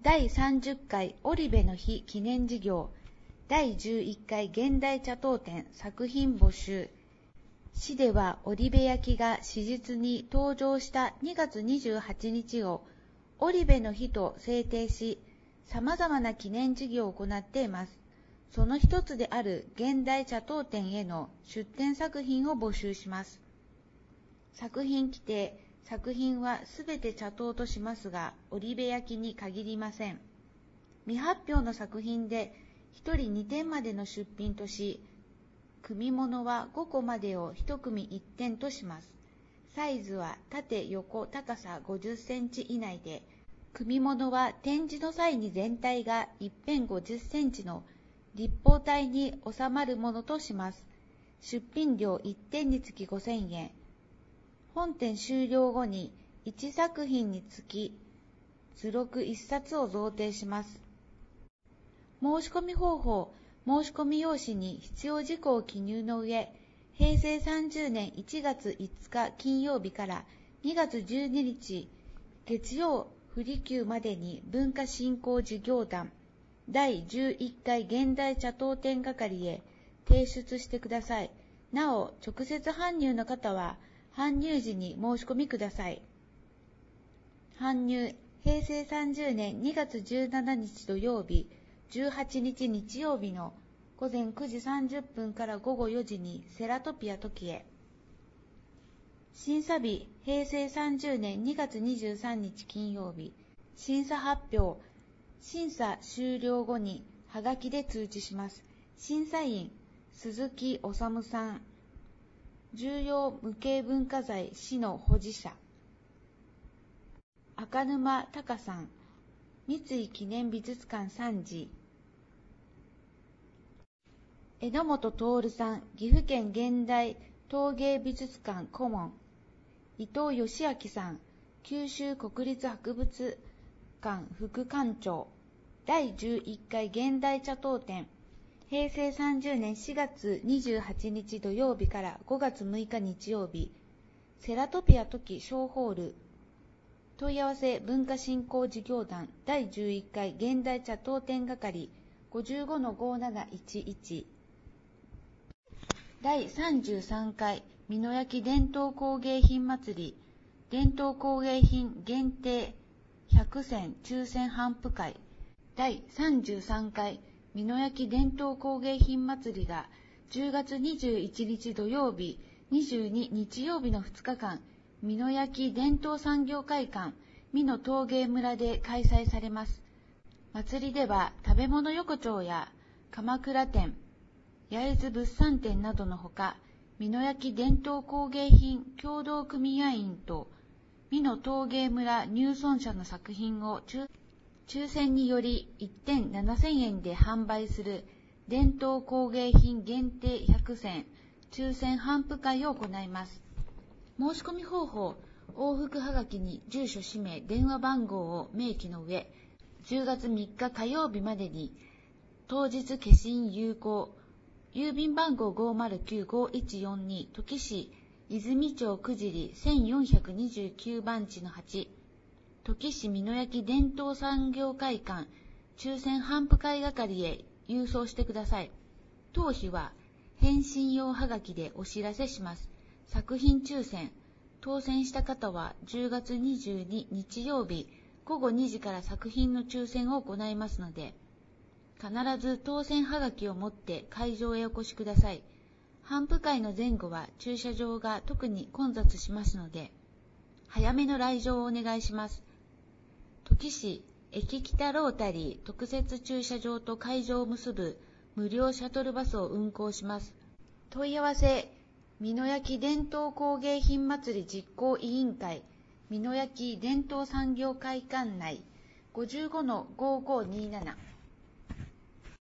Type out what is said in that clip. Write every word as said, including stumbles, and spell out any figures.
だいさんじゅっかい織部の日記念事業、だいじゅういっかい現代茶刀展作品募集。市では織部焼が史実に登場したにがつにじゅうはちにちを織部の日と制定し、様々な記念事業を行っています。その一つである現代茶刀展への出展作品を募集します。作品規定、作品はすべて茶刀としますが、織部焼に限りません。未発表の作品でひとりにてんまでの出品とし、組物はごこまでをいち組いってんとします。サイズは縦横高さごじゅっセンチ以内で、組物は展示の際に全体が一辺ごじゅっセンチの立方体に収まるものとします。出品料いってんにつきごせんえん。本展終了後にいちさく品につき図録いっさつを贈呈します。申し込み方法、申し込み用紙に必要事項を記入の上、へいせいさんじゅうねんいちがついつか金曜日からにがつじゅうににち月曜不利休までに文化振興事業団だいじゅういっかい現代茶刀展係へ提出してください。なお、直接搬入の方は搬入時に申し込みください。搬入、へいせいさんじゅうねんにがつじゅうしちにち土曜日、じゅうはちにち日曜日のごぜんくじさんじゅっぷんからごごよじにセラトピア時へ。審査日、へいせいさんじゅうねんにがつにじゅうさんにち金曜日。審査発表、審査終了後にはがきで通知します。審査員、鈴木治さん。重要無形文化財市の保持者。赤沼隆さん。三井記念美術館さんじ。榎本徹さん。岐阜県現代陶芸美術館顧問。伊藤義明さん。九州国立博物館副館長。だいじゅういっかい現代茶刀展。へいせいさんじゅうねんしがつにじゅうはちにち土曜日からごがつむいか日曜日。セラトピア時小ホール。問い合わせ文化振興事業団だいじゅういっかい現代茶刀展係 ごじゅうごのごーなないちいち。だいさんじゅうさんかい美濃焼伝統工芸品祭り伝統工芸品限定ひゃくせん抽選頒布会だいさんじゅうさんかい美濃焼伝統工芸品祭りがじゅうがつにじゅういちにち土曜日、にじゅうに日曜日のふつかかん、美濃焼伝統産業会館美濃陶芸村で開催されます。祭りでは食べ物横丁や鎌倉店、焼津物産展などのほか、美濃焼伝統工芸品協同組合員と美濃陶芸村入村者の作品を抽抽選によりいってんななせんえんで販売する伝統工芸品限定ひゃくせん抽選頒布会を行います。申し込み方法、往復はがきに住所氏名電話番号を明記の上、じゅうがつみっか火曜日までに当日消印有効、郵便番号 ごーまるきゅうごいちよんに 土岐市泉町九尻せんよんひゃくにじゅうきゅうばんちのはち、土岐市美濃焼伝統産業会館抽選頒布会係へ郵送してください。当費は返信用はがきでお知らせします。作品抽選、当選した方はじゅうがつにじゅうに日曜日ごごにじから作品の抽選を行いますので、必ず当選はがきを持って会場へお越しください。頒布会の前後は駐車場が特に混雑しますので、早めの来場をお願いします。土岐市駅北ロータリー特設駐車場と会場を結ぶ無料シャトルバスを運行します。問い合わせ、美濃焼伝統工芸品祭り実行委員会、美濃焼伝統産業会館内 ごじゅうごのごーごーにーなな